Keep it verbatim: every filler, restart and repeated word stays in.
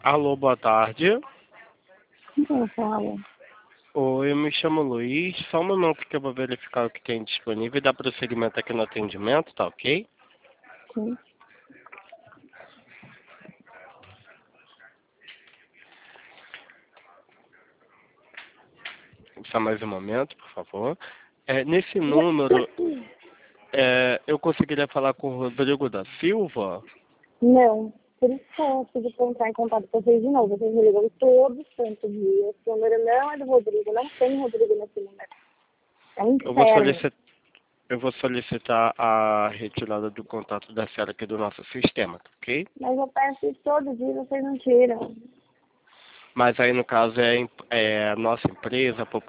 Alô, boa tarde. Então, fala. Oi, eu me chamo Luiz. Só um momento que eu vou verificar o que tem disponível e dar prosseguimento aqui no atendimento, tá ok? Sim. Só mais um momento, por favor. É, nesse número, é, eu conseguiria falar com o Rodrigo da Silva? Não. Por isso que eu preciso entrar em contato com vocês de novo. Vocês me ligam todo santo dia. Esse número não é do Rodrigo. Não tem Rodrigo nesse número. É um Eu vou inferno. solicitar, eu vou solicitar a retirada do contato da senhora aqui do nosso sistema, tá ok? Mas eu peço isso todo dia e vocês não tiram. Mas aí, no caso, é, é a nossa empresa, por